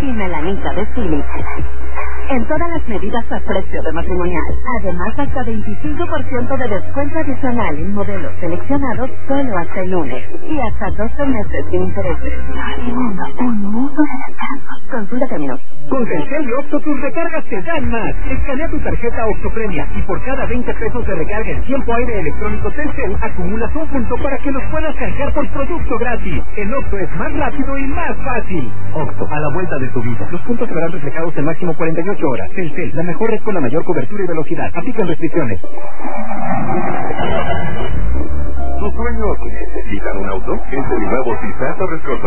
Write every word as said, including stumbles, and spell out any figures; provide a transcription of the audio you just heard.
y melanita de Philips. En todas las medidas a precio de matrimonial. Además, hasta veinticinco por ciento de descuento adicional en modelos seleccionados solo hasta el lunes. Y hasta doce meses sin intereses. Mundo, un mundo de descansos. Consulta términos. Con Telcel y Octo tus recargas te dan más. Escanea tu tarjeta Octo Premia y por cada veinte pesos de recarga en tiempo aire electrónico Telcel acumulas un punto para que los puedas canjear por producto gratis. En Octo es más rápido y más fácil. Octo, a la vuelta de tu vida. Los puntos se verán reflejados en máximo cuarenta y ocho horas. Telcel, la mejor red con la mayor cobertura y velocidad. Aplican restricciones. ¿Tus sueños necesitan un auto? En Seminuevos y Santa Rescorso